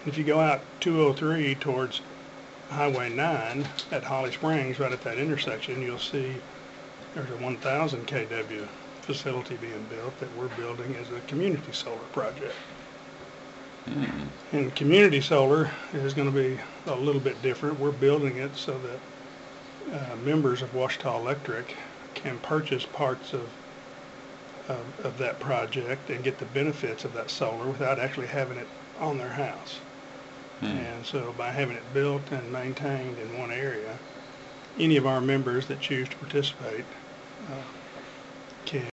If you go out 203 towards Highway 9 at Holly Springs, right at that intersection, you'll see there's a 1,000 kW facility being built that we're building as a community solar project. And community solar is going to be a little bit different. We're building it so that members of Ouachita Electric can purchase parts of that project and get the benefits of that solar without actually having it on their house. And so by having it built and maintained in one area, any of our members that choose to participate can